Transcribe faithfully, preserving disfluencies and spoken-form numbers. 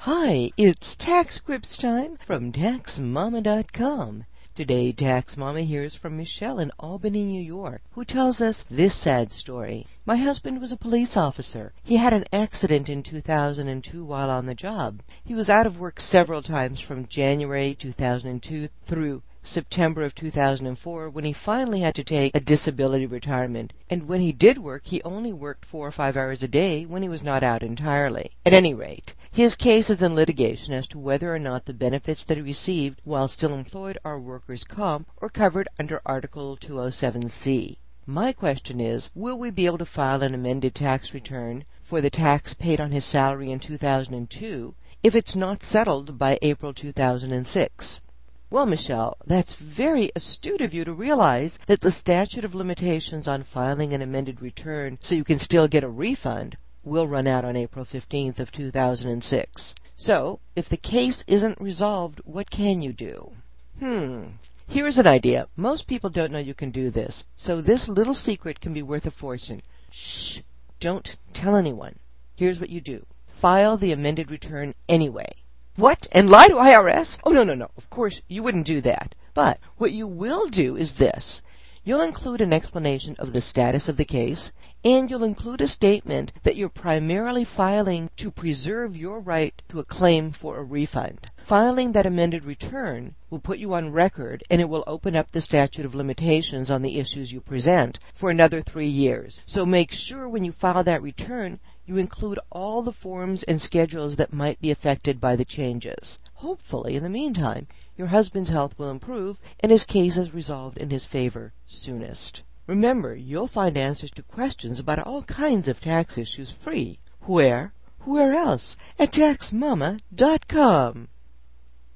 Hi, it's Tax Scripts time from Tax Mama dot com. Today, Tax Mama hears from Michelle in Albany, New York, who tells us this sad story. My husband was a police officer. He had an accident in two thousand two while on the job. He was out of work several times from January two thousand two through September of two thousand four, when he finally had to take a disability retirement. And when he did work, he only worked four or five hours a day when he was not out entirely. At any rate, his case is in litigation as to whether or not the benefits that he received while still employed are workers' comp or covered under Article two oh seven C. My question is, will we be able to file an amended tax return for the tax paid on his salary in two thousand two if it's not settled by April two thousand six? Well, Michelle, that's very astute of you to realize that the statute of limitations on filing an amended return so you can still get a refund will run out on April fifteenth of two thousand six. So, if the case isn't resolved, what can you do? Hmm. Here's an idea. Most people don't know you can do this, so this little secret can be worth a fortune. Shh! Don't tell anyone. Here's what you do. File the amended return anyway. What? And lie to I R S? Oh, no, no, no. Of course, you wouldn't do that. But what you will do is this. You'll include an explanation of the status of the case, and you'll include a statement that you're primarily filing to preserve your right to a claim for a refund. Filing that amended return will put you on record, and it will open up the statute of limitations on the issues you present for another three years. So make sure when you file that return, you include all the forms and schedules that might be affected by the changes. Hopefully, in the meantime, your husband's health will improve and his case is resolved in his favor soonest. Remember, you'll find answers to questions about all kinds of tax issues free. Where? Where else? At Tax Mama dot com.